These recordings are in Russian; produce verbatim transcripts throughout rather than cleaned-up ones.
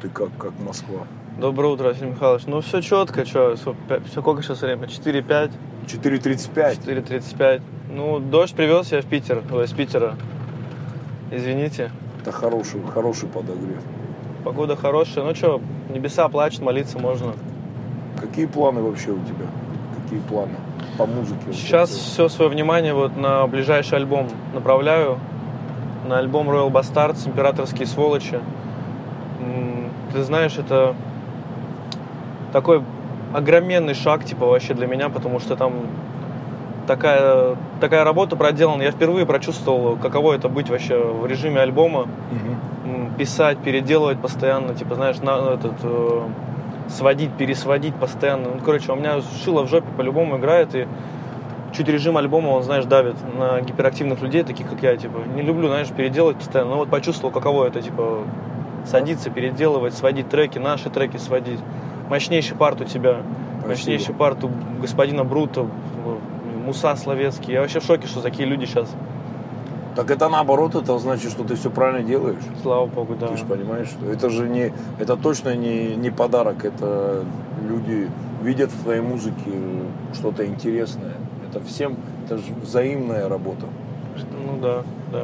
ты как, как Москва? Доброе утро, Василий Михайлович. Ну, все четко, что, сколько сейчас время? четыре пять? четыре тридцать пять. четыре тридцать пять. Ну, дождь привез я в Питер, ой, из Питера. Извините. Это хороший, хороший подогрев. Погода хорошая. Ну что, небеса плачут, молиться можно. Какие планы вообще у тебя? Какие планы по музыке? Сейчас все свое внимание вот на ближайший альбом направляю. На альбом Royal Bastards, Императорские сволочи. Ты знаешь, это такой огроменный шаг, типа, вообще для меня, потому что там такая, такая работа проделана. Я впервые прочувствовал, каково это быть вообще в режиме альбома. Угу. Писать, переделывать постоянно, типа, знаешь, на, этот, э, сводить, пересводить постоянно. Ну, короче, у меня шило в жопе по-любому играет, и чуть режим альбома, он, знаешь, давит на гиперактивных людей, таких, как я, типа. Не люблю, знаешь, переделывать постоянно, но вот почувствовал, каково это, типа, садиться, переделывать, сводить треки, наши треки сводить. Мощнейший парт у тебя, Спасибо. Мощнейший парт у господина Брута, Муса Словецкий. Я вообще в шоке, что такие люди сейчас. Так это наоборот, это значит, что ты все правильно делаешь. Слава богу, да. Ты же понимаешь, что это же не, это точно не, не подарок, это люди видят в твоей музыке что-то интересное. Это всем, это же взаимная работа. Ну да, да.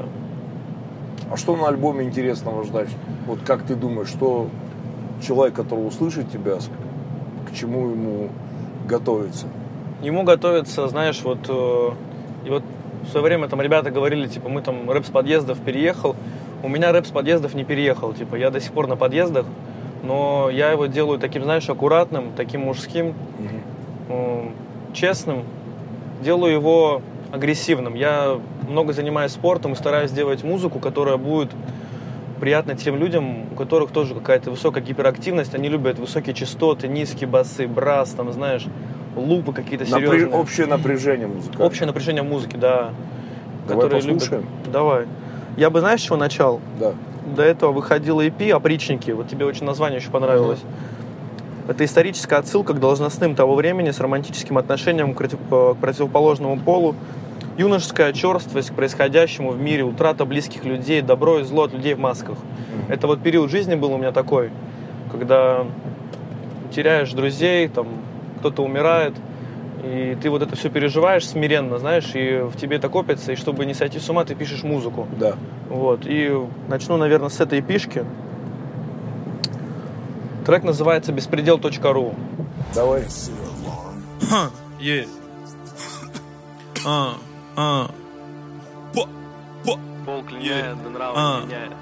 А что на альбоме интересного ждать? Вот как ты думаешь, что человек, который услышит тебя, к чему ему готовиться? Ему готовиться, знаешь, вот, э, и вот в свое время там ребята говорили, типа, мы там рэп с подъездов переехал. У меня рэп с подъездов не переехал, типа, я до сих пор на подъездах, но я его делаю таким, знаешь, аккуратным, таким мужским, угу. э, честным. Делаю его агрессивным. Я много занимаюсь спортом и стараюсь делать музыку, которая будет приятна тем людям, у которых тоже какая-то высокая гиперактивность. Они любят высокие частоты, низкие басы, брас, там, знаешь, лупы какие-то серьезные. Напря... Общее напряжение музыкальное. Общее напряжение музыки, да. Давай послушаем. Любят... Давай. Я бы, знаешь, с чего начал? Да. До этого выходила и пи «Опричники». Вот тебе очень название еще понравилось. Uh-huh. Это историческая отсылка к должностным того времени с романтическим отношением к противоположному полу. Юношеская черствость к происходящему в мире, утрата близких людей, добро и зло от людей в масках. Mm-hmm. Это вот период жизни был у меня такой, когда теряешь друзей, там кто-то умирает, и ты вот это все переживаешь смиренно, знаешь, и в тебе это копится, и чтобы не сойти с ума, ты пишешь музыку. Да. Вот, и начну, наверное, с этой эпишки. Трек называется «Беспредел точка ру». Давай. Ха, е. А. А. По, по. Пол клиняет, да нрава а. меняет.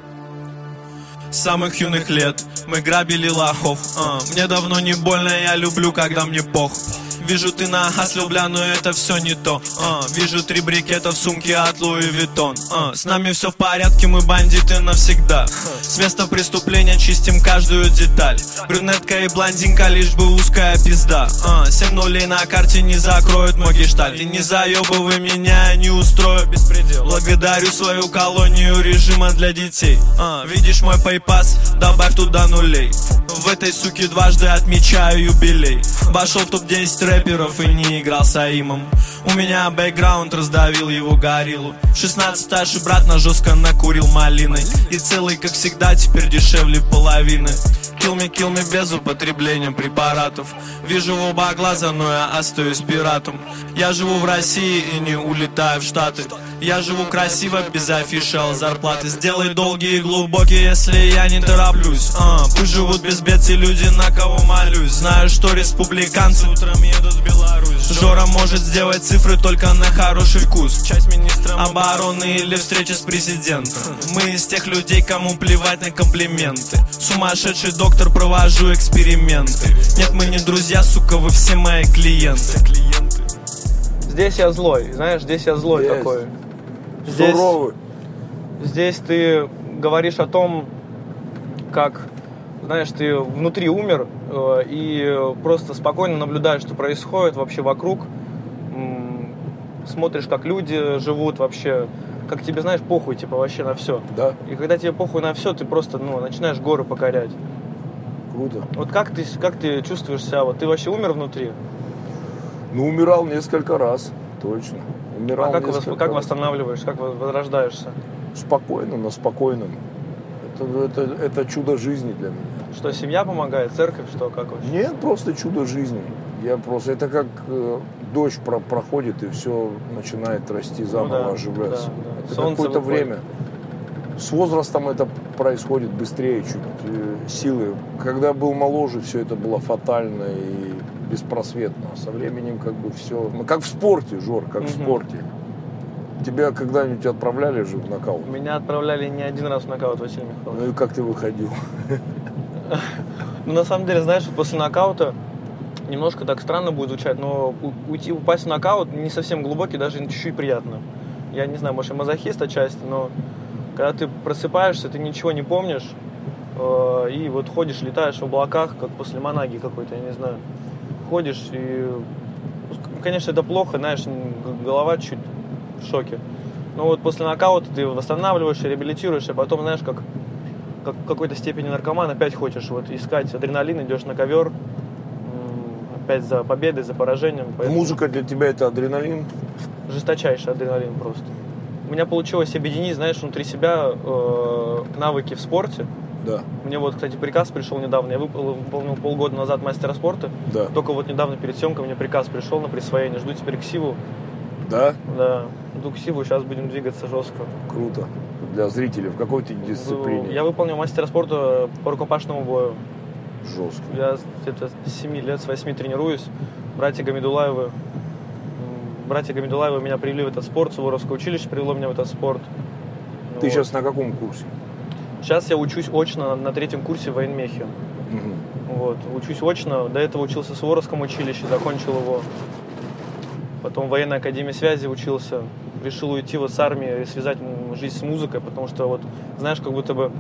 С самых юных лет мы грабили лохов. а. Мне давно не больно, я люблю, когда мне пох. Вижу, ты нахаслил, бля, но это все не то. а. Вижу три брикета в сумке от Луи Виттон. а. С нами все в порядке, мы бандиты навсегда. С места преступления чистим каждую деталь. Брюнетка и блондинка, лишь бы узкая пизда. а. Семь нулей на карте не закроют мой гештальт. И не заебывай меня, я не устрою беспредел. Благодарю свою колонию режима для детей. а. Видишь мой пейпас, добавь туда нулей. В этой суке дважды отмечаю юбилей. Вошел в топ десять рэперов и не играл с Аимом. У меня бэкграунд раздавил его гориллу. В шестнадцать старший брат на жестко накурил малиной. И целый, как всегда, теперь дешевле половины. Kill me, kill me без употребления препаратов. Вижу в оба глаза, но я остаюсь пиратом. Я живу в России и не улетаю в Штаты. Я живу красиво, без офишал зарплаты. Сделай долгие и глубокие, если я не тороплюсь. а, Пусть живут без бед те люди, на кого молюсь. Знаю, что республиканцы утром едут в Беларусь. Жора может сделать цифры только на хороший вкус. Часть министра обороны или встреча с президентом. Мы из тех людей, кому плевать на комплименты. Сумасшедший доктор, провожу эксперименты. Нет, мы не друзья, сука, вы все мои клиенты. Здесь я злой, знаешь, здесь я злой Есть. такой. Здесь, суровый. Здесь ты говоришь о том, как, знаешь, ты внутри умер э, и просто спокойно наблюдаешь, что происходит вообще вокруг. М- смотришь, как люди живут вообще, как тебе, знаешь, похуй, типа, вообще на все. Да. И когда тебе похуй на все, ты просто, ну, начинаешь горы покорять. Круто. Вот как ты, как ты чувствуешь себя? Вот ты вообще умер внутри? Ну, умирал несколько раз, точно. Умирал а как, несколько вос, как раз. восстанавливаешь, как возрождаешься? Спокойно, на спокойном. Это, это, это чудо жизни для меня. Что, семья помогает, церковь, что, как вообще? Нет, просто чудо жизни. Я просто, это как э, дождь про, проходит и все начинает расти заново, ну, да, оживляться. Да, да. Это Солнце какое-то выходит. Время. С возрастом это происходит быстрее чуть э, силы. Когда был моложе, все это было фатально и беспросветно. Со временем как бы все... Ну, как в спорте, Жор, как угу. в спорте. Тебя когда-нибудь отправляли же в нокаут? Меня отправляли не один раз в нокаут, Василий Михайлович. Ну и как ты выходил? Ну, на самом деле, знаешь, после нокаута немножко так странно будет звучать, но уйти, упасть в нокаут не совсем глубокий, даже чуть-чуть приятно. Я не знаю, может, я мазохист отчасти, но когда ты просыпаешься, ты ничего не помнишь, э, и вот ходишь, летаешь в облаках, как после Манаги какой-то, я не знаю. Ходишь, и, конечно, это плохо, знаешь, голова чуть в шоке. Но вот после нокаута ты восстанавливаешь, реабилитируешь, а потом, знаешь, как, как в какой-то степени наркоман, опять хочешь вот искать адреналин, идешь на ковер, опять за победой, за поражением. Поэтому... Музыка для тебя это адреналин? Жесточайший адреналин просто. У меня получилось объединить, знаешь, внутри себя э, навыки в спорте. Да. Мне вот, кстати, приказ пришел недавно. Я выполнил полгода назад мастера спорта. Да. Только вот недавно перед съемкой мне приказ пришел на присвоение. Жду теперь ксиву. Да? Да. Жду ксиву, сейчас будем двигаться жестко. Круто. Для зрителей в какой ты дисциплине? Я выполнил мастера спорта по рукопашному бою. Жестко. Я где-то с семи лет, с восьми тренируюсь. Братья Гамидулаевы. Братья Гамидулаевы меня привели в этот спорт. Суворовское училище привело меня в этот спорт. Ты вот. Сейчас на каком курсе? Сейчас я учусь очно на третьем курсе в военмехе. Угу. Вот. Учусь очно. До этого учился в Суворовском училище, закончил его. Потом в военной академии связи учился. Решил уйти вот с армии и связать жизнь с музыкой, потому что вот, знаешь, как будто бы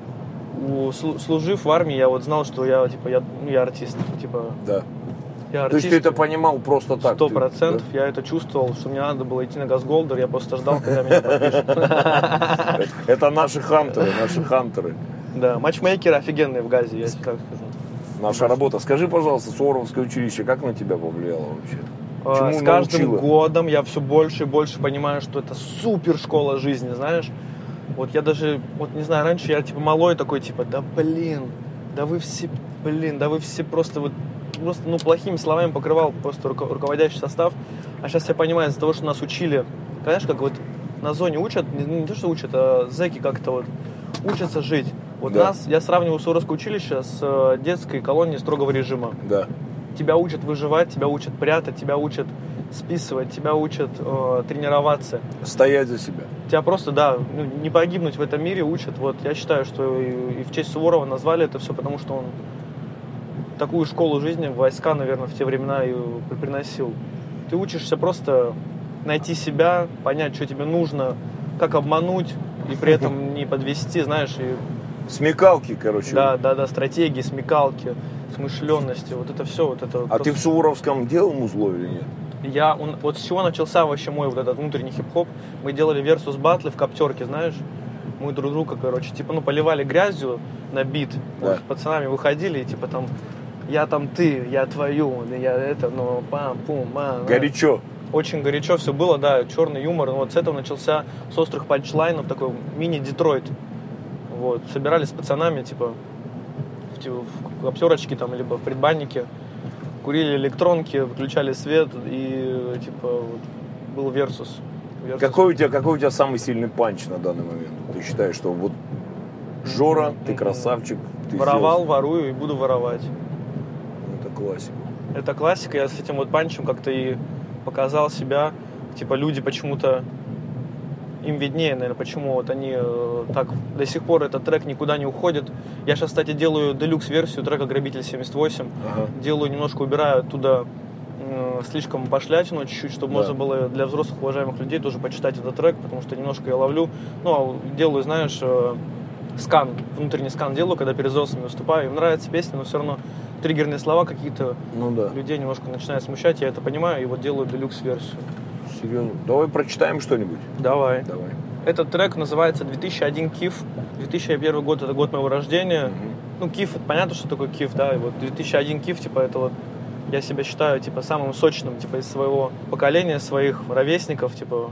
служив в армии, я вот знал, что я, типа, я, ну, я артист. Типа, да. Я артист. То есть ты это понимал просто так? Сто процентов. Да? Я это чувствовал, что мне надо было идти на Газголдер. Я просто ждал, когда меня подпишут. Это наши хантеры, наши хантеры. Да, матчмейкеры офигенные в Газе, я тебе так скажу. Наша работа. Скажи, пожалуйста, Суворовское училище, как на тебя повлияло вообще? Чему С каждым научила? годом я все больше и больше понимаю, что это супер школа жизни, знаешь. Вот я даже, вот не знаю, раньше я типа малой такой, типа, да блин, да вы все, блин, да вы все просто вот, просто, ну, плохими словами покрывал просто руко- руководящий состав. А сейчас я понимаю, из-за того, что нас учили, знаешь, как вот на зоне учат, не, не то, что учат, а зэки как-то вот учатся жить. Вот да. Нас, я сравниваю Суворовское училище с э, детской колонией строгого режима. Да. Тебя учат выживать, тебя учат прятать, тебя учат списывать, тебя учат э, тренироваться. Стоять за себя. Тебя просто, да, ну, не погибнуть в этом мире учат. Вот я считаю, что и, и в честь Суворова назвали это все, потому что он такую школу жизни, войска, наверное, в те времена и приносил. Ты учишься просто найти себя, понять, что тебе нужно, как обмануть и при этом не подвести, знаешь, и... Смекалки, короче. Да, да, да, стратегии, смекалки, смышленности, вот это все, вот это. А просто... ты в Суворовском делал музло или нет? Я, он, вот с чего начался вообще мой вот этот внутренний хип-хоп. Мы делали версус батлы в коптерке, знаешь. Мы друг друга, короче, типа, ну, поливали грязью на бит. Да. Вот, с пацанами выходили, и типа там, я там ты, я твою, я это, ну, пам-пум-ма. Горячо. Очень горячо все было, да, черный юмор. Вот с этого начался, с острых панчлайнов, такой мини-Детройт. Вот, собирались с пацанами, типа, в, в коптерочке там, либо в предбаннике. Курили электронки, выключали свет и, типа, вот, был версус. версус. Какой у тебя, какой у тебя самый сильный панч на данный момент? Ты считаешь, что вот Жора, mm-hmm. ты красавчик, ты воровал, сделал... ворую и буду воровать. Это классика. Это классика. Я с этим вот панчем как-то и показал себя. Типа, люди почему-то, им виднее, наверное, почему вот они э, так до сих пор этот трек никуда не уходит. Я сейчас, кстати, делаю делюкс-версию трека «Грабитель семьдесят восемь». Ага. Делаю, немножко убираю оттуда э, слишком пошлятину чуть-чуть, чтобы да. можно было для взрослых уважаемых людей тоже почитать этот трек, потому что немножко я ловлю. Ну, делаю, знаешь, э, скан, внутренний скан делаю, когда перед взрослыми выступаю. Им нравится песня, но все равно триггерные слова какие-то ну, да. людей немножко начинают смущать. Я это понимаю, и вот делаю делюкс-версию. Серьезно? Давай прочитаем что-нибудь. Давай. Давай. Этот трек называется две тысячи один Киф. две тысячи первый год — это год моего рождения. Угу. Ну, Киф, понятно, что такое Киф, да. И вот две тысячи один Киф, типа, это вот я себя считаю, типа, самым сочным, типа, из своего поколения, своих ровесников, типа.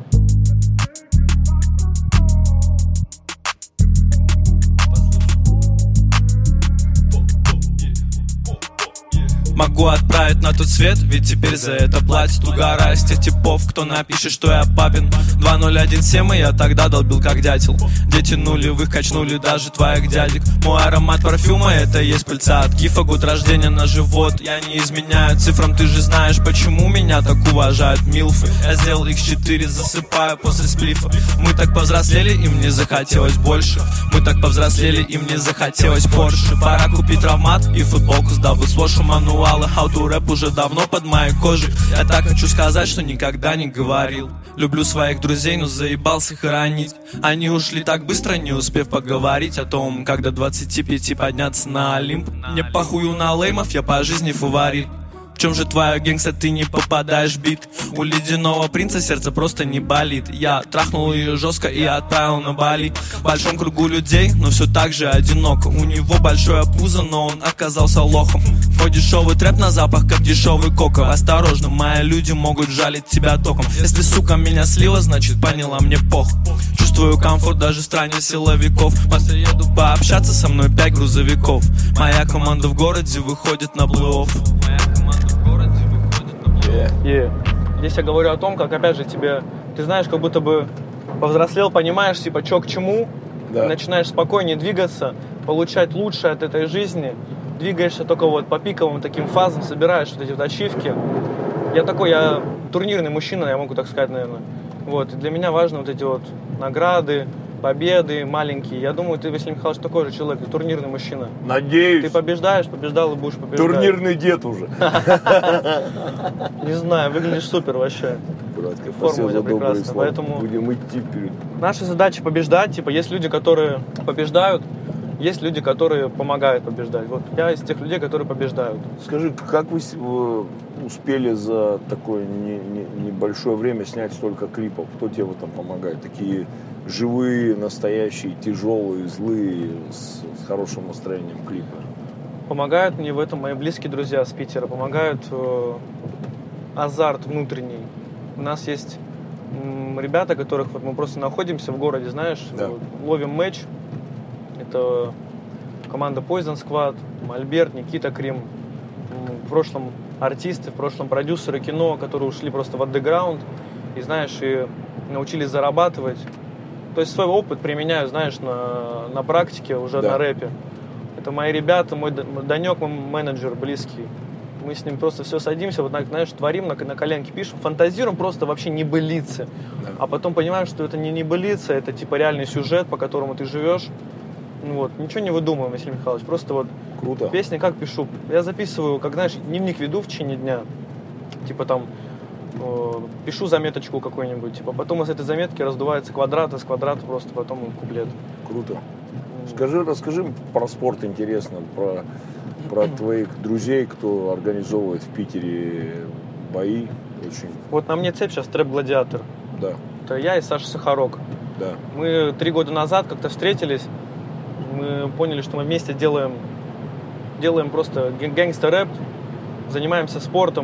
могу отправить на тот свет, ведь теперь за это платят. Угораю с тех типов, кто напишет, что я папин. Два ноль один семь, и я тогда долбил как дятел. Дети нулевых качнули даже твоих дядек. Мой аромат парфюма — это есть пыльца от кифа. Год рождения на живот, я не изменяю цифрам. Ты же знаешь, почему меня так уважают милфы. Я сделал икс четыре, засыпаю после сплифа. Мы так повзрослели, и мне захотелось больше. Мы так повзрослели, и мне захотелось Порше. Пора купить травмат и футболку с даблсвошем. Мануалы how to rap уже давно под моей кожей. Я так хочу сказать, что никогда не говорил. Люблю своих друзей, но заебался хоронить. Они ушли так быстро, не успев поговорить о том, как до двадцати пяти подняться на Олимп. Мне похую на леймов, я по жизни фаворит. В чем же твоя гангста, ты не попадаешь в бит? У ледяного принца сердце просто не болит. Я трахнул ее жестко и отправил на Бали. В большом кругу людей, но все так же одиноко. У него большое пузо, но он оказался лохом. Твой дешевый трэп на запах, как дешевый кока. Осторожно, мои люди могут жалить тебя током. Если сука меня слила, значит поняла мне пох. Чувствую комфорт даже в стране силовиков. После еду пообщаться, со мной пять грузовиков. Моя команда в городе выходит на плей-офф. И здесь я говорю о том, как, опять же, тебе, ты знаешь, как будто бы повзрослел, понимаешь, типа, что к чему, да. Начинаешь спокойнее двигаться, получать лучшее от этой жизни, двигаешься только вот по пиковым таким фазам, собираешь вот эти вот ачивки. Я такой, я турнирный мужчина, я могу так сказать, наверное. Вот, и для меня важны вот эти вот награды, победы маленькие. Я думаю, ты, Василий Михайлович, такой же человек, ты турнирный мужчина. Надеюсь. Ты побеждаешь, побеждал и будешь побеждать. Турнирный дед уже. Не знаю, выглядишь супер вообще. Братка, форма у тебя прекрасная, поэтому будем идти вперед. Наша задача побеждать. Типа, есть люди, которые побеждают, есть люди, которые помогают побеждать. Вот я из тех людей, которые побеждают. Скажи, как вы успели за такое не, не, небольшое время снять столько клипов? Кто тебе в этом помогает? Такие живые, настоящие, тяжелые, злые, с, с хорошим настроением клипы. Помогают мне в этом мои близкие друзья с Питера. Помогают э, азарт внутренний. У нас есть м, ребята, которых вот мы просто находимся в городе, знаешь, да. вот, ловим матч. Это команда Poison Squad, Альберт, Никита Крим. В прошлом артисты, в прошлом продюсеры кино, которые ушли просто в андеграунд и, знаешь, и научились зарабатывать. То есть свой опыт применяю, знаешь, на, на практике, уже да. на рэпе. Это мои ребята, мой Данек, мой менеджер близкий. Мы с ним просто все садимся, вот, знаешь, творим, на, на коленке пишем, фантазируем просто вообще небылицы. Да. А потом понимаем, что это не небылица, это типа реальный сюжет, по которому ты живешь. Вот, ничего не выдумываем, Василий Михайлович, просто вот круто. Песни как пишу. Я записываю, как, знаешь, дневник веду в течение дня. Типа там э, пишу заметочку какую-нибудь, типа потом из этой заметки раздувается квадрат, из квадрата просто потом куплет. Круто. Скажи, расскажи про спорт интересно, про, про твоих друзей, кто организовывает в Питере бои. Очень. Вот на мне цепь сейчас трэп-гладиатор. Да. Это я и Саша Сахарок. Да. Мы три года назад как-то встретились, мы поняли, что мы вместе делаем, делаем просто гэнгстер-рэп, занимаемся спортом.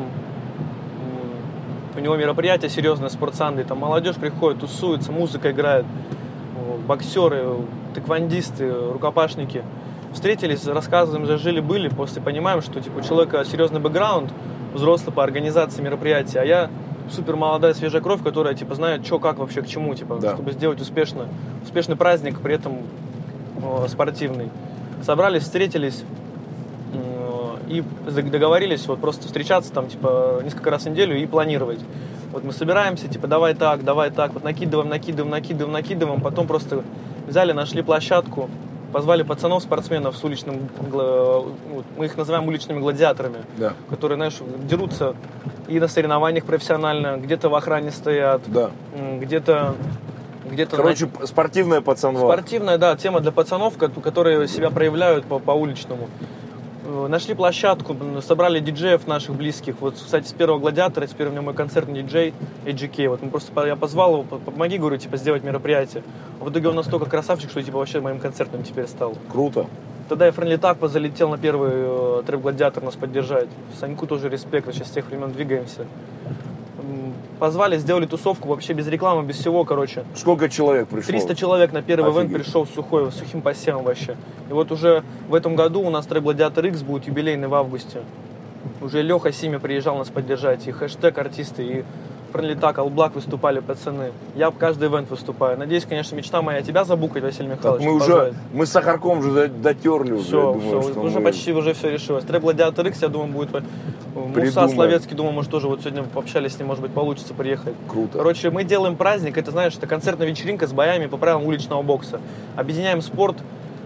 У него мероприятие серьезное, спортсанды, там молодежь приходит, тусуется, музыка играет, боксеры, тэквондисты, рукопашники. Встретились, рассказываем, жили-были, после понимаем, что типа, у человека серьезный бэкграунд, взрослый по организации мероприятия, а я супер молодая свежая кровь, которая типа знает, что, как вообще, к чему, типа, да. чтобы сделать успешно, успешный праздник, при этом э, спортивный. Собрались, встретились э, и договорились вот просто встречаться там типа несколько раз в неделю и планировать. Вот мы собираемся, типа, давай так, давай так, вот накидываем, накидываем, накидываем, накидываем, потом просто взяли, нашли площадку, позвали пацанов, спортсменов с уличным, мы их называем уличными гладиаторами, да. которые, знаешь, дерутся и на соревнованиях профессионально, где-то в охране стоят, да. где-то... где-то Короче, на... спортивная пацанва. Спортивная, да, тема для пацанов, которые себя проявляют по, по уличному. Нашли площадку, собрали диджеев наших близких. Вот, кстати, с первого гладиатора, теперь у меня мой концертный диджей эй джи кей. Вот мы просто, я позвал его, помоги, говорю, типа, сделать мероприятие. В итоге он настолько красавчик, что типа вообще моим концертом теперь стал. Круто. Тогда я Френли Такпа залетел на первый э, трэп-гладиатор нас поддержать. Саньку тоже респект, сейчас с тех времен двигаемся. Позвали, сделали тусовку вообще без рекламы, без всего, короче. Сколько человек пришло? триста человек на первый Офигеть. ивент пришел сухой, сухим посевом вообще. И вот уже в этом году у нас трэп-гладиатор X будет юбилейный в августе. Уже Леха Сими приезжал нас поддержать, и хэштег артисты, и Friendly Talk, All Black выступали пацаны. Я каждый ивент выступаю. Надеюсь, конечно, мечта моя тебя забукать, Василий Михайлович. Так мы уже, мы с Сахарком уже дотерли. Все, уже, думаю, все, уже мы... почти уже все решилось. Трэп Гладиатор Икс, я думаю, будет... Придумаем. Муса Словецкий, думаю, может, тоже вот сегодня пообщались с ним, может быть, получится приехать. Круто. Короче, мы делаем праздник, это, знаешь, это концертная вечеринка с боями по правилам уличного бокса. Объединяем спорт,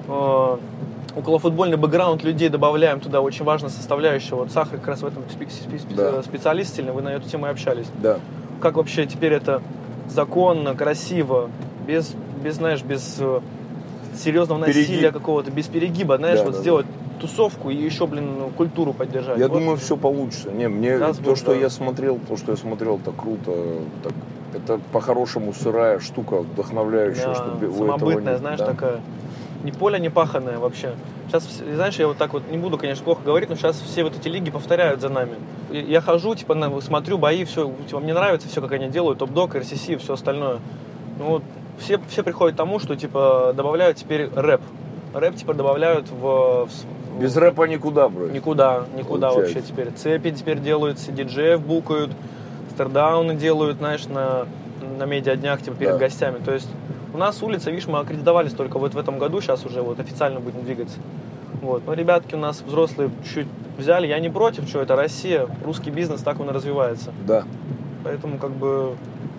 э, околофутбольный бэкграунд людей добавляем туда, очень важная составляющая. Вот Сахар как раз в этом спе- спе- да. специалист сильный, вы на эту тему и общались. Да. Как вообще теперь это законно, красиво, без, без знаешь, без э, серьезного насилия Перегиб. какого-то, без перегиба, знаешь, да, вот да, сделать да. тусовку и еще, блин, ну, культуру поддержать. Я вот. думаю, все получится. Не, мне Даст то, Бог, что да. я смотрел, то, что я смотрел, это круто. Так, это по-хорошему сырая штука, вдохновляющая, Да, что у самобытная, этого нет, знаешь, да. такая. Ни поля, ни паханая вообще. Сейчас, знаешь, я вот так вот не буду, конечно, плохо говорить, но сейчас все вот эти лиги повторяют за нами. Я хожу, типа, на, смотрю бои, все, типа, мне нравится все, как они делают, топ-дог, эр си си и все остальное. Ну вот, все, все приходят к тому, что, типа, добавляют теперь рэп. Рэп теперь добавляют в... в Без рэпа никуда, бро. Никуда, никуда Получается. вообще теперь. Цепи теперь делают, диджеев букают, стардауны делают, знаешь, на, на медиа-днях, типа, перед Да. гостями. То есть у нас улица, видишь, мы аккредитовались только вот в этом году, сейчас уже вот официально будем двигаться. Вот. Но ребятки у нас взрослые чуть взяли, я не против, что это Россия, русский бизнес, так он и развивается. Да. Поэтому как бы,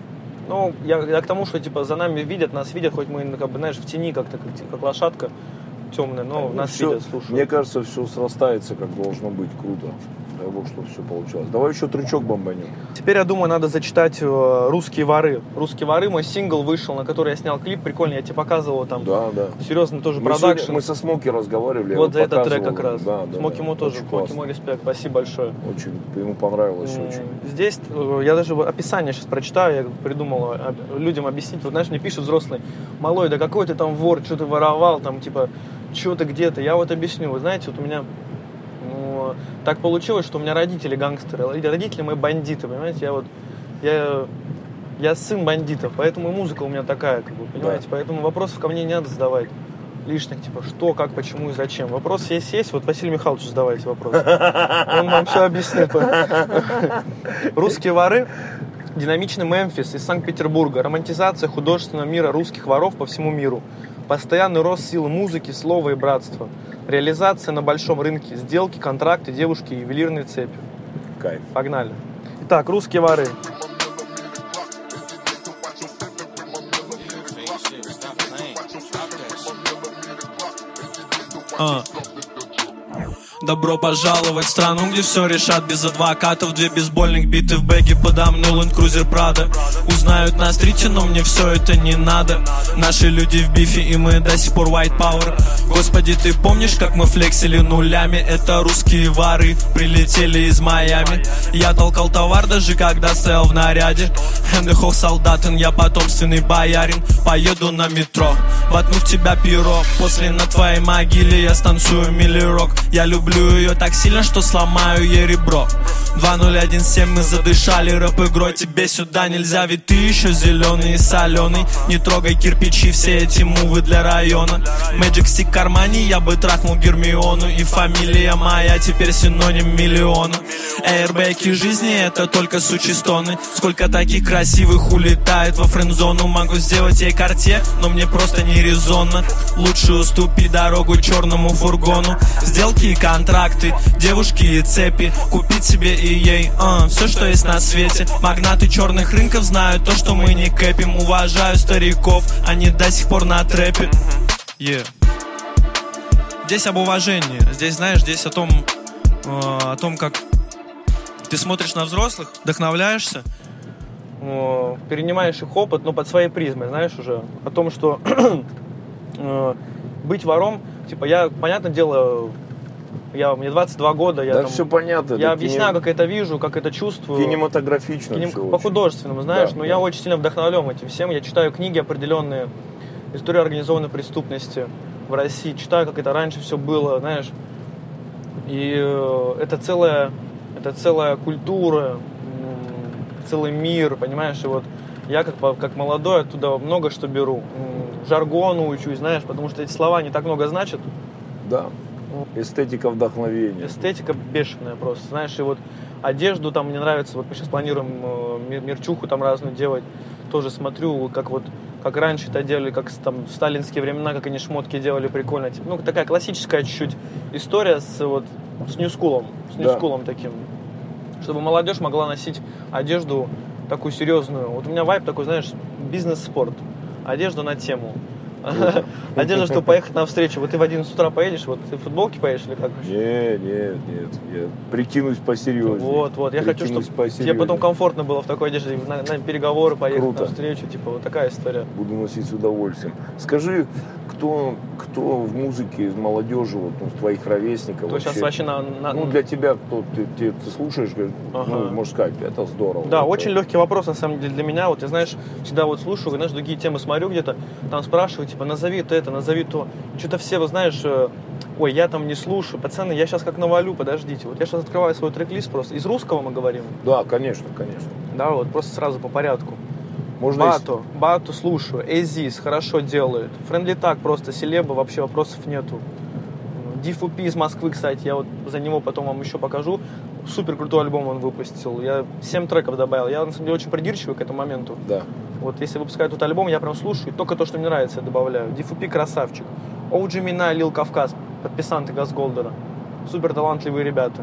ну, я, я к тому, что типа за нами видят, нас видят, хоть мы, как бы, знаешь, в тени как-то, как, как лошадка темная, но Ну, нас всё, видят, слушают. Мне кажется, все срастается, как должно быть. Круто. Дай бог, чтобы все получалось. Давай еще трючок бомбанем. Теперь, я думаю, надо зачитать э, «Русские воры». «Русские воры», мой сингл вышел, на который я снял клип, прикольный, я тебе показывал там. Да, да. Серьезный тоже Мы, продакшн. сегодня, мы со Смоки разговаривали. Вот за я этот показывал. трек как раз. Да, да, Смоки да. ему тоже, Очень Смоки классно. мой респект, спасибо большое. Очень, ему понравилось М, очень. Здесь э, я даже описание сейчас прочитаю, я придумал э, людям объяснить. Вот знаешь, мне пишет взрослый: малой, да какой ты там вор, что ты воровал, там типа, что ты где-то. Я вот объясню, вы знаете, вот у меня ну, так получилось, что у меня родители гангстеры, родители мои бандиты, понимаете, я вот, я, я сын бандитов, поэтому и музыка у меня такая, как бы, понимаете, Да. поэтому вопросов ко мне не надо задавать. Лишних, типа, что, как, почему и зачем. Вопрос есть, есть. Вот Василий Михайлович задавайте вопрос. Он вам все объяснит. «Русские воры». Динамичный Мемфис из Санкт-Петербурга. Романтизация художественного мира русских воров по всему миру. Постоянный рост силы музыки, слова и братства. Реализация на большом рынке. Сделки, контракты, девушки, ювелирные цепи. Кайф. Погнали. Итак, «Русские воры». А. Добро пожаловать в страну, где все решат без адвокатов. Две бейсбольных биты в бэге, подо мной Land Cruiser Prado. Узнают на стрите, но мне все это не надо. Наши люди в бифе, и мы до сих пор white power. Господи, ты помнишь, как мы флексили нулями? Это русские воры, прилетели из Майами. Я толкал товар, даже когда стоял в наряде. Хэндехох солдатен, я потомственный боярин. Поеду на метро, воткну в тебя перо. После на твоей могиле я станцую милли-рок. Я люблю ее так сильно, что сломаю ей ребро. Два ноль один семь мы задышали рэп-игрой. Тебе сюда нельзя, ведь ты еще зеленый и соленый. Не трогай кирпичи, все эти мувы для района. Magic Stick в кармане, я бы трахнул Гермиону. И фамилия моя теперь синоним миллиона. Эйрбэки жизни это только сучистоны. Сколько таких красивых улетает во френдзону. Могу сделать ей карте, но мне просто не резонно. Лучше уступи дорогу черному фургону. Сделки и контракты, девушки и цепи. Купить себе и ей, uh, все, что есть на свете. Магнаты черных рынков знают то, что мы не кэпим. Уважаю стариков, они до сих пор на трэпе. Yeah. Здесь об уважении. Здесь, знаешь, здесь о том, э, о том, как ты смотришь на взрослых, вдохновляешься. э, Перенимаешь их опыт, но под своей призмой, знаешь, уже. О том, что э, быть вором, типа, я, понятное дело, я, мне двадцать два года, я Да, там, все понятно. я это объясняю, кинем- как это вижу, как это чувствую. Кинематографично Кинем- всё По очень. художественному, знаешь, Да, но да. я очень сильно вдохновлен этим всем. Я читаю книги определенные, историю организованной преступности в России, читаю, как это раньше все было, знаешь. И э, это целая, это целая культура, м, целый мир, понимаешь, и вот я как, по- как молодой оттуда много что беру. М, Жаргону учусь, знаешь, потому что эти слова не так много значат. Да. Эстетика вдохновения. Эстетика бешеная просто. Знаешь, и вот одежду там мне нравится. Вот мы сейчас планируем э, мерчуху там разную делать. Тоже смотрю, как вот как раньше это делали, как там в сталинские времена, как они шмотки делали прикольно. Типа, ну, такая классическая чуть-чуть история с, вот, с ньюскулом. С ньюскулом да. таким. Чтобы молодежь могла носить одежду такую серьезную. Вот у меня вайб такой, знаешь, бизнес-спорт. Одежда на тему. Одежда, чтобы поехать на встречу. Вот ты в одиннадцать утра поедешь, вот ты в футболке поедешь или как? Нет, нет, нет. Я прикинусь посерьезнее. Вот, вот. Я хочу, чтобы тебе потом комфортно было в такой одежде на, на переговоры поехать, Круто. на встречу. Типа вот такая история. Буду носить с удовольствием. Скажи, кто, кто в музыке из молодежи, вот, ну, твоих ровесников? Кто вообще, сейчас вообще на, на... Ну, для тебя, кто ты, ты, ты слушаешь, ага. ну, можешь сказать, это здорово. Да, это... очень легкий вопрос, на самом деле, для меня. Вот я, знаешь, всегда вот слушаю, знаешь, другие темы смотрю где-то, там спрашивают, типа, назови то это, назови то. Что-то все, вы знаешь, ой, я там не слушаю. Пацаны, я сейчас как навалю, подождите. Вот я сейчас открываю свой трек-лист просто. Из русского мы говорим? Да, конечно, конечно. Да, вот просто сразу по порядку. Можно Бату, из... Бату слушаю. Эзис хорошо делает. Френдли Так просто, Селеба, вообще вопросов нету. Дифупи из Москвы, кстати, я вот за него потом вам еще покажу. Супер крутой альбом он выпустил. Я семь треков добавил. Я, на самом деле, очень придирчивый к этому моменту. Да. Вот если выпускают тут альбом, я прям слушаю. И только то, что мне нравится, я добавляю. Дифупи красавчик. Оуджи Мина, Лил Кавказ, подписанты Газголдера. Супер талантливые ребята.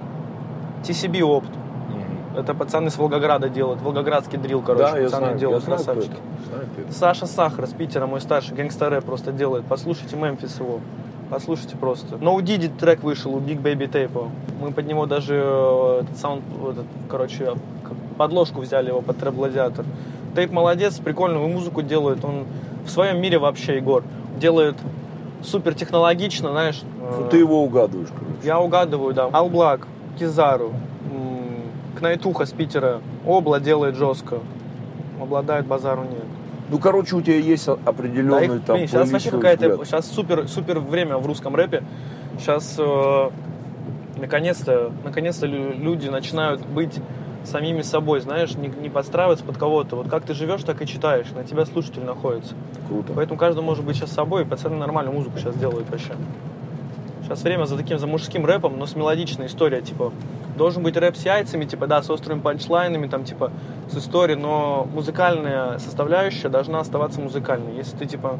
ти си би Опт. Mm-hmm. Это пацаны с Волгограда делают. Волгоградский дрил, короче, да, пацаны знаю, делают. Знаю, красавчики. Саша Сахар с Питера, мой старший, гэнгстер-рэп просто делает. Послушайте Мемфис его. Послушайте просто. No Diddy трек вышел у Big Baby Tape. Мы под него даже этот саунд, этот, короче, подложку взяли его под трэп Гладиатор. Тейп молодец, прикольную музыку делает. Он в своем мире вообще, Егор, делает супер технологично, знаешь. Ну, ты его угадываешь, короче. Я угадываю, да. All Black, Кизару, Кнайтуха с Питера. Обла делает жестко. Обладает, базару нет. Ну, короче, у тебя есть определенный да, их, там блин, сейчас вообще какая-то, сейчас супер, супер время в русском рэпе. Сейчас э, наконец-то, наконец-то люди начинают быть самими собой, знаешь, не, не подстраиваться под кого-то. Вот как ты живешь, так и читаешь. На тебя слушатель находится. Круто. Поэтому каждый может быть сейчас собой, и пацаны нормальную музыку сейчас делают вообще. Сейчас время за таким, за мужским рэпом, но с мелодичной историей, типа, должен быть рэп с яйцами, типа, да, с острыми панчлайнами, там, типа, с историей, но музыкальная составляющая должна оставаться музыкальной. Если ты, типа,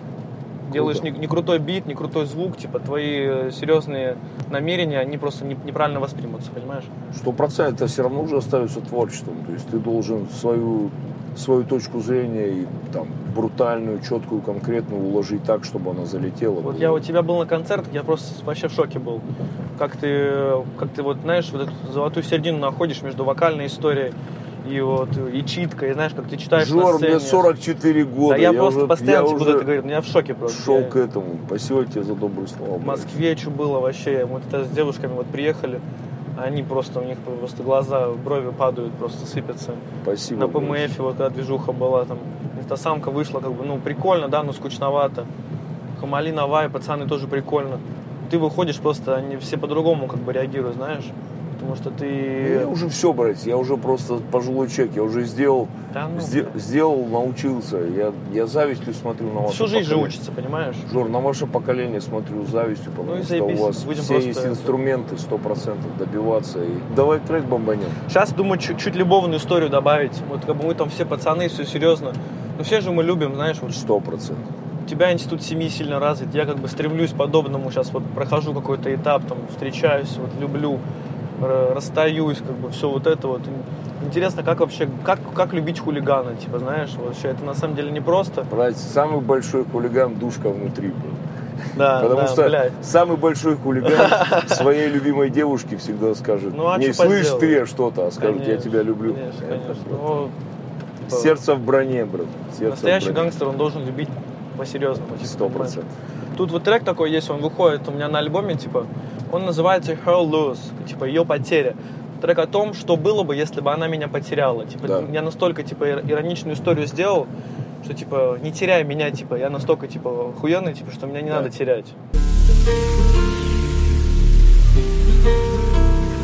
делаешь не, не крутой бит, не крутой звук, типа, твои серьезные намерения, они просто не, неправильно воспримутся, понимаешь? Сто процентов все равно уже остается творчеством, то есть ты должен свою, свою точку зрения и, там, брутальную, четкую, конкретную уложить так, чтобы она залетела. Вот я у тебя был на концертах, я просто вообще в шоке был. Как ты, как ты вот, знаешь, вот эту золотую середину находишь между вокальной историей и вот и читкой, и знаешь, как ты читаешь Жор, на сцене. мне сорок четыре года. Да я, я просто уже, постоянно я буду это говорить, но я в шоке просто. Шел я... к этому. Спасибо тебе за добрые слова. В Москве что было вообще, мы тогда с девушками вот приехали, они просто, у них просто глаза, брови падают, просто сыпятся. Спасибо. На ПМФ вот когда движуха была, там, инстасамка вышла, как бы, ну, прикольно, да, но скучновато. Хамали, Навай, пацаны тоже прикольно. Ты выходишь просто, они все по-другому как бы реагируют, знаешь. Потому что ты... Я уже все, брать, я уже просто пожилой человек, я уже сделал, да, ну, сде- сделал, научился. Я, я завистью смотрю на ваше Всю жизнь поколение. же учится, понимаешь? Жор, на ваше поколение смотрю с завистью, потому ну, что у вас все есть это... инструменты сто процентов добиваться. И давай трек бомбанем. Сейчас думаю чуть-чуть любовную историю добавить. Вот как бы мы там все пацаны, все серьезно. Но все же мы любим, знаешь. Вот... Сто процентов. У тебя институт семьи сильно развит. Я как бы стремлюсь к подобному. Сейчас вот прохожу какой-то этап, там встречаюсь, вот люблю. Расстаюсь, как бы все вот это вот. Интересно, как вообще, как, как любить хулигана, типа, знаешь, вообще это на самом деле непросто. Брать, самый большой хулиган душка внутри был. Да, потому да, что блядь. Самый большой хулиган своей любимой девушке всегда скажет: ну, а не слышь ты что-то, а скажет: конечно, я тебя люблю. Конечно, конечно. Ну, типа, сердце в броне, брат. Сердце настоящий в броне. Гангстер, он должен любить по-серьезному. Сто процентов. Тут вот трек такой есть, он выходит у меня на альбоме, типа, он называется Her Lose, типа, ее потеря. Трек о том, что было бы, если бы она меня потеряла. Типа, да. Я настолько, типа, ироничную историю сделал, что, типа, не теряй меня, типа, я настолько, типа, охуенный, типа, что меня не да. надо терять.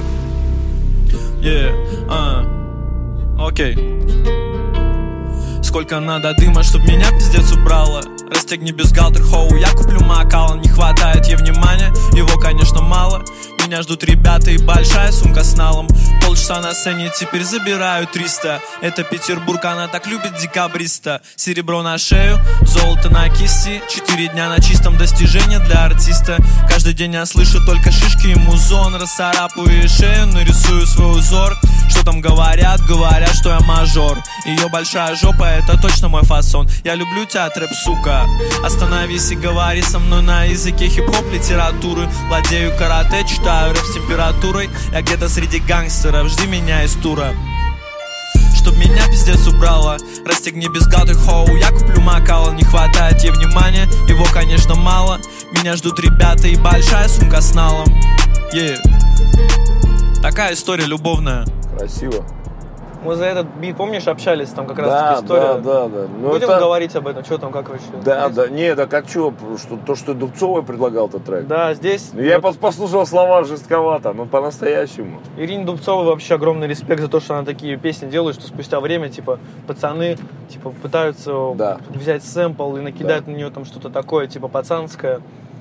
Yeah, uh, окей. Okay. сколько надо дыма, чтоб меня пиздец убрало. Расстегни бюстгальтер, хоу, я куплю макалан. Не хватает ей внимания, его, конечно, мало. Меня ждут ребята и большая сумка с налом. Полчаса на сцене, теперь забираю триста. Это Петербург, она так любит декабриста. Серебро на шею, золото на кисти. Четыре дня на чистом, достижение для артиста. Каждый день я слышу только шишки и музон. Расцарапаю шею, нарисую свой узор. Что там говорят? Говорят, что я мажор. Ее большая жопа, это точно мой фасон. Я люблю тебя, трэп, сука. Остановись и говори со мной на языке хип-хоп литературы. Владею карате, читаю рэп с температурой. Я где-то среди гангстеров, жди меня из тура. Чтоб меня пиздец убрало. Расстегни бюстгальтер, хоу, я куплю макалан. Не хватает ей внимания, его, конечно, мало. Меня ждут ребята и большая сумка с налом. Yeah. Такая история любовная. Красиво. Мы за этот бит, помнишь, общались, там как раз да, таки история. Да, да, да. Но Будем это... говорить об этом, что там, как вообще? Да, здесь? да, не, так а что, что, то, что Дубцова предлагал этот трек? Да, здесь... Ну, я вот... послушал слова жестковато, но по-настоящему. Ирине Дубцовой вообще огромный респект за то, что она такие песни делает, что спустя время, типа, пацаны, типа, пытаются да. взять сэмпл и накидать да. на нее там что-то такое, типа, пацанское.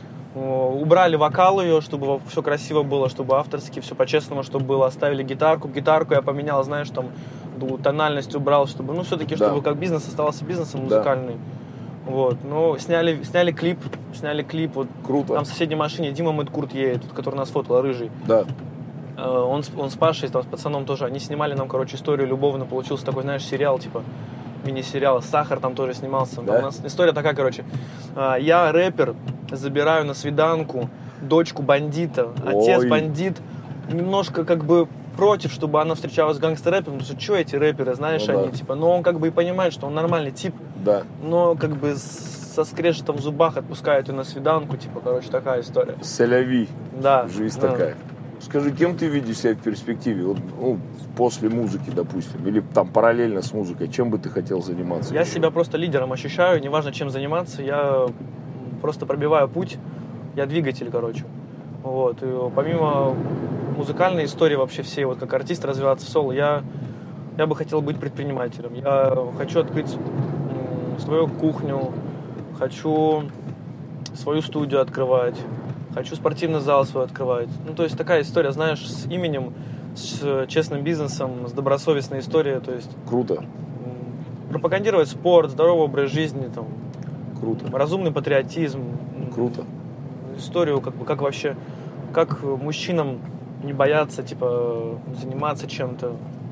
Убрали вокал ее, чтобы все красиво было, чтобы авторски, все по-честному, чтобы было. Оставили гитарку. Гитарку я поменял, знаешь, там тональность убрал, чтобы, ну, все-таки, да. чтобы как бизнес оставался бизнесом музыкальный. Да. Вот. Но сняли, сняли клип, сняли клип. Вот, круто. Там в соседней машине Дима Мэдкурт едет, который нас фоткал, рыжий. Да. Он, он с Пашей, там, с пацаном тоже. Они снимали нам, короче, историю любовно. Получился такой, знаешь, сериал, типа, мини-сериал. Сахар там тоже снимался. Да? У нас история такая, короче. Я рэпер, забираю на свиданку дочку бандита. Отец Ой. бандит. Немножко как бы против, чтобы она встречалась с гангстер-рэпером, потому что что эти рэперы, знаешь, ну, они да. типа. Но он как бы и понимает, что он нормальный тип. Да. Но как бы со скрежетом в зубах отпускает ее на свиданку. Типа, короче, такая история. Селяви. Да. Жизнь да. такая. Скажи, кем ты видишь себя в перспективе? Вот, ну, после музыки, допустим, или там параллельно с музыкой, чем бы ты хотел заниматься? Я еще? себя просто лидером ощущаю, неважно, чем заниматься, я просто пробиваю путь, я двигатель, короче. Вот. И помимо музыкальной истории вообще всей, вот как артист развиваться в соло, я, я бы хотел быть предпринимателем. Я хочу открыть свою кухню, хочу свою студию открывать. Хочу спортивный зал свой открывать. Ну, то есть такая история, знаешь, с именем, с честным бизнесом, с добросовестной историей. То есть круто. Пропагандировать спорт, здоровый образ жизни, там, круто. Разумный патриотизм. Круто. Историю, как бы, как вообще, как мужчинам не бояться, типа, заниматься чем-то.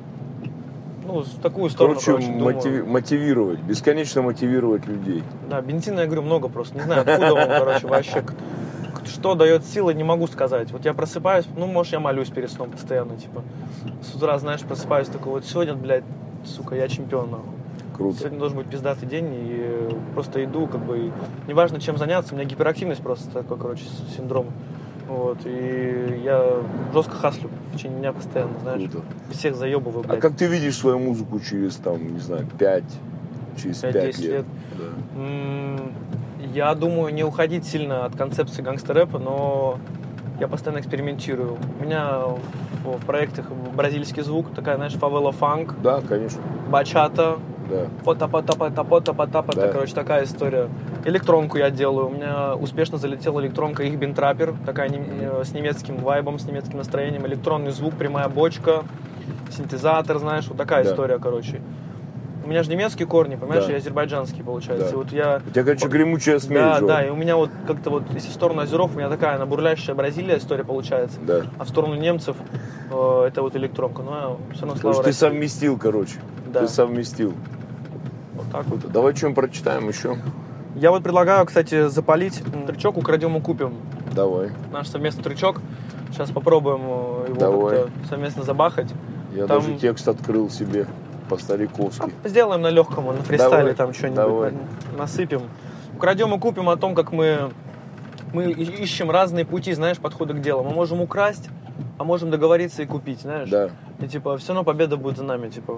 Ну, в такую сторону, короче, короче, мотиви- думаю. мотивировать, бесконечно мотивировать людей. Да, бензина, я говорю, много просто. Не знаю, откуда он, короче, вообще... Что дает силы, не могу сказать. Вот я просыпаюсь, ну, может, я молюсь перед сном постоянно, типа. С утра, знаешь, просыпаюсь такой, вот сегодня, блядь, сука, я чемпион, нахуй. Круто. Сегодня должен быть пиздатый день, и просто иду, как бы, и неважно, чем заняться, у меня гиперактивность просто такой, короче, синдром. Вот, и я жестко хаслю в течение дня постоянно, знаешь. Круто. Всех заебываю, блядь. А как ты видишь свою музыку через, там, не знаю, пять, через пять лет? лет? Да. М- Я думаю, не уходить сильно от концепции гангстер-рэпа, но я постоянно экспериментирую. У меня в, в проектах бразильский звук, такая, знаешь, фавела-фанк. Да, конечно. Бачата. Да. Пота-пота-пота-пота-пота-пота. Да. Короче, такая история. Электронку я делаю. У меня успешно залетела электронка Ich bin Trapper, такая с немецким вайбом, с немецким настроением. Электронный звук, прямая бочка, синтезатор, знаешь, вот такая да. история, короче. У меня же немецкие корни, понимаешь, да. я азербайджанский, получается. Да. И вот я... У тебя, короче, гремучая смесь. Да, же. да, и у меня вот как-то вот, если в сторону азеров, у меня такая, она бурлящая Бразилия история получается. Да. А в сторону немцев э, это вот электронка. Но все равно слава России. Ты совместил, короче. Да. Ты совместил. Вот так вот. Давай что-нибудь прочитаем еще. Я вот предлагаю, кстати, запалить трючок «Украдем и купим». Давай. Наш совместный трючок. Сейчас попробуем его Давай. как-то совместно забахать. Я Там... даже текст открыл себе. По-стариковски. А, сделаем на легком, на фристайле давай, там что-нибудь давай. насыпем. Украдем и купим о том, как мы, мы ищем разные пути, знаешь, подхода к делу. Мы можем украсть, а можем договориться и купить, знаешь. Да. И типа, все равно победа будет за нами, типа.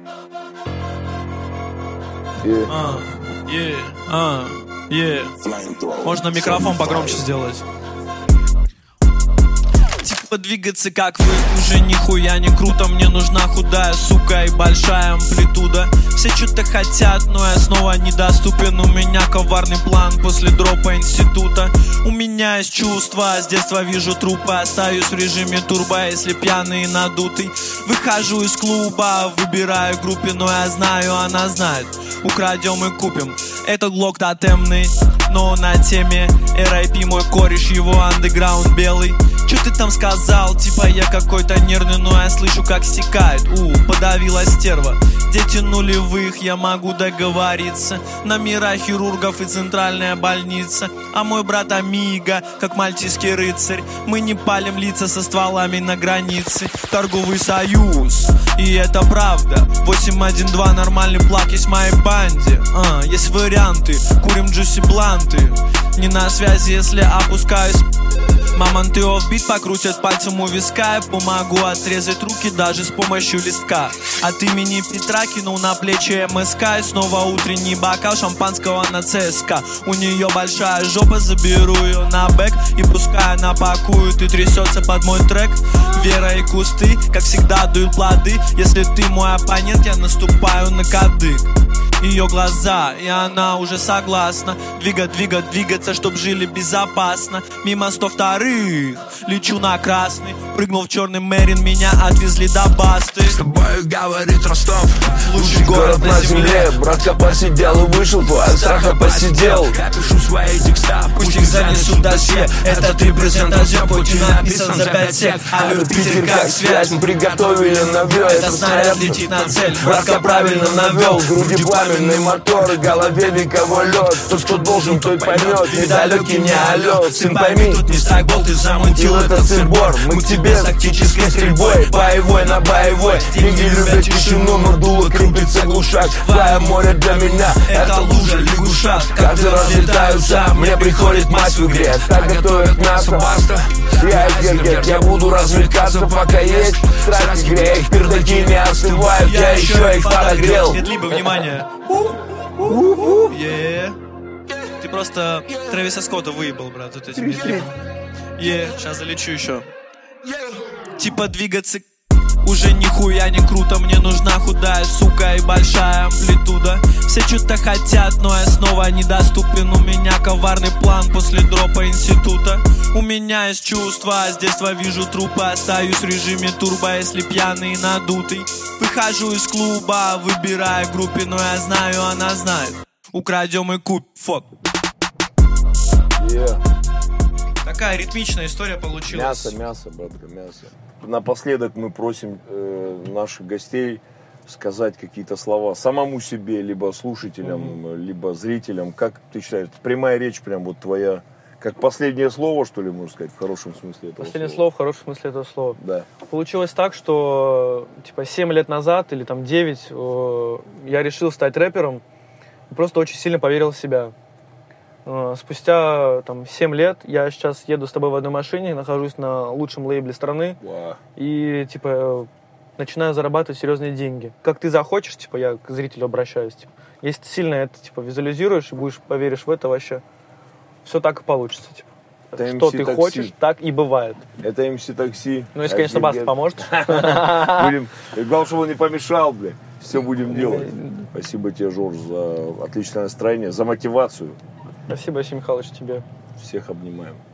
Yeah. Uh, yeah. Uh, yeah. Можно микрофон погромче сделать. Типа двигаться как вы, уже нихуя не круто. Мне нужна худая сука и большая амплитуда. Все что-то хотят, но я снова недоступен. У меня коварный план после дропа института. У меня есть чувства, с детства вижу трупы. Остаюсь в режиме турбо, если пьяный и надутый. Выхожу из клуба, выбираю группе, но я знаю, она знает. Украдем и купим. Это глок тотемный, но на теме эр ай пи мой кореш, его андеграунд белый. Чё ты там сказал? Типа я какой-то нервный, но я слышу, как стекает. У, подавила стерва. Дети нулевых, я могу договориться. Номера хирургов и центральная больница. А мой брат Амиго, как мальтийский рыцарь. Мы не палим лица со стволами на границе. Торговый союз, и это правда. восемь один два, нормальный плак есть в моей банде. а, Есть варианты, курим джуси бланты. Не на связи, если опускаюсь. Мамонты офбит покрутят пальцем у виска. Я помогу отрезать руки даже с помощью листка. От имени Петра кинул на плечи эм эс ка. И снова утренний бокал шампанского на цэ эс ка. У нее большая жопа, заберу ее на бэк. И пускай она пакует и трясется под мой трек. Вера и кусты, как всегда, дуют плоды. Если ты мой оппонент, я наступаю на кадык. Ее глаза, и она уже согласна. Двигать, двигать, двигаться, чтоб жили безопасно. Мимо сто вторых, лечу на красный. Прыгнул в черный Мерин, меня отвезли до Басты. С тобой говорит Ростов, лучший город на земле. Братка посидел и вышел, твой от страха посидел. Я пишу свои текста, Пусть их занесут досье. Это три процента зёб, путь написан за пять сек. А в Питер как связь, мы приготовили навёл. этот снаряд летит на цель. Братка правильно навел, в груди пламенный мотор, в голове вековой лед. Тот, кто должен, тот поймет, недалекий не алё. Сын, пойми, тут не страйкбол, ты замутил этот сырбор. Мы к тебе с тактической стрельбой, боевой на боевой. Деньги любят тишину, но дуло крутится глушак. Твое море для меня, это лужа, лягушат. карты разлетаются, мне приходит мать в игре. Так готовят мясо, баста. Я гергет, я буду развлекаться, пока есть страсть и грех. Пердаки не остывают, я еще их подогрел. Либо внимание. Yeah. Ты просто Трэвиса Скотта выебал, брат, вот этим медлибом. Е, сейчас залечу еще. Типа двигаться уже нихуя не круто. Мне нужна худая сука и большая амплитуда. Все что-то хотят, но я снова недоступен. У меня коварный план после дропа института. У меня есть чувства, с детства вижу трупы. Остаюсь в режиме турбо, если пьяный и надутый. Выхожу из клуба, выбираю группе, но я знаю, она знает. Украдем и купим, фок. Yeah. Такая ритмичная история получилась. Мясо, мясо, братка, мясо. Напоследок мы просим э, наших гостей сказать какие-то слова самому себе, либо слушателям, mm-hmm. либо зрителям. Как ты считаешь, прямая речь прям вот твоя, как последнее слово, что ли, можно сказать, в хорошем смысле этого Последнее слова? слово в хорошем смысле этого слова. Да. Получилось так, что типа семь лет назад или там девять э, я решил стать рэпером и просто очень сильно поверил в себя. Э, спустя там семь лет я сейчас еду с тобой в одной машине, нахожусь на лучшем лейбле страны Wow. и типа начинаю зарабатывать серьезные деньги. Как ты захочешь, типа я к зрителю обращаюсь. Типа. Если ты сильно это типа визуализируешь и будешь поверишь в это, вообще все так и получится. Типа. Это Что эм си ты такси. хочешь, так и бывает. Это эм си такси. Ну, если, конечно, Баста поможет. Будем... Главное, чтобы он не помешал, бля. Все будем делать. Спасибо тебе, Жорж, за отличное настроение, за мотивацию. Спасибо, Василий Михайлович, тебе. Всех обнимаем.